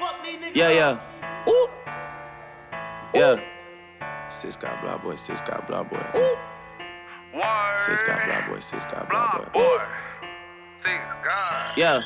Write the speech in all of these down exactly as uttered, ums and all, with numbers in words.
Yeah, yeah. Ooh. Yeah. Six got blah boy, six got blah boy. Ooh. Six got blah boy, six got blah boy. Ooh. Yeah.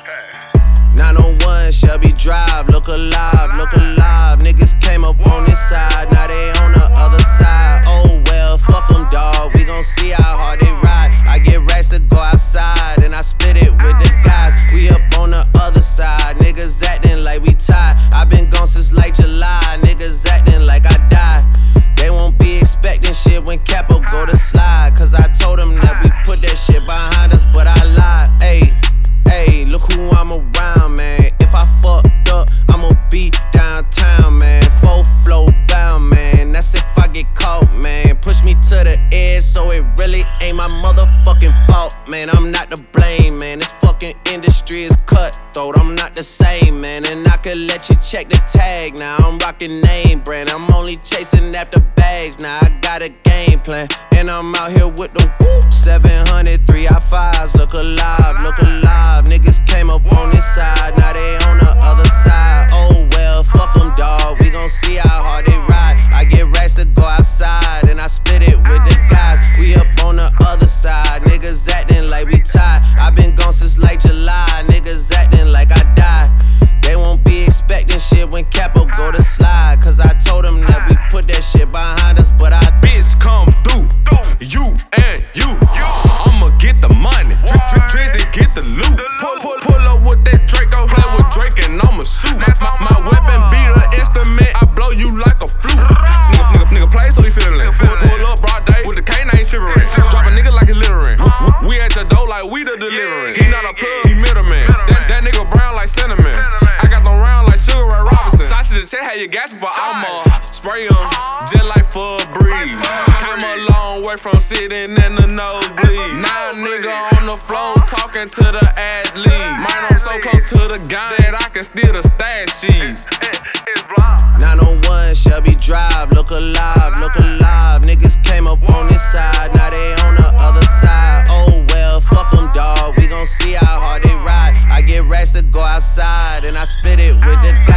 nine oh one Shelby Drive, look alive, look alive. Niggas came up on this side, now they on the other side. Oh well, fuck them, dawg. We gon' see how hard they ride. I get racks to go outside, and I spit it with the guys. We up on the other side, niggas acting like we tied. I been gone since like July, niggas acting like I died. They won't be expecting shit when Capo go to slide, cause I told them that we put that shit behind us, but I lied. Ayy, ayy, look who I'm around, man. If I fucked up, I'ma be downtown, man. Full flow down, man. That's if I get caught, man. Push me to the edge, so it really ain't my motherfucking fault, man. I'm not to blame, man. This fucking industry is cutthroat. I'm not the same, man. And I could let you check the tag now. I'm rocking name brand. I'm only chasing after bags now. I got a game plan, and I'm out here with the whoop. seven hundred, three I fives. Look alive, look alive. Niggas came up on this side, now they on the other side. Oh well, fuck them, dawg. We gon' see how hard they ride. I get racks to go outside, and I spit it with the guys. We up on the other side, niggas acting like we tied. I been gone since like July, niggas acting like I died. They won't be expecting shit when Capo go to slide, cause I told them that we put that shit behind us, but I bitch come through, you and you. I'ma get the money, Drizzy get the loot. Pull, pull, pull up with that Draco, play with Drake and I'ma shoot. My, my weapon be the instrument, I blow you like a flute. Nigga, nigga, nigga play so he feelin'. Pull, pull up broad day with the K nine shivering. Drop a nigga like he littering. We at your door like we the delivering. He not a plug, he middleman. That, that nigga brown like cinnamon. I got them round like Sugar Ray Robinson. Sausage check how you gasping for I'ma spray em just like for a breeze. Came a long way from sitting in the nosebleed. Now a nigga on the floor talking to the athlete. Mine I'm so close to the gun that I can steal the stash sheets. nine oh one Shelby Drive, look alive, look alive. Niggas came up on this side, now they on the other side. Oh well, fuck them, dawg. We gon' see how hard they ride. I get racks to go outside, and I spit it with the guys.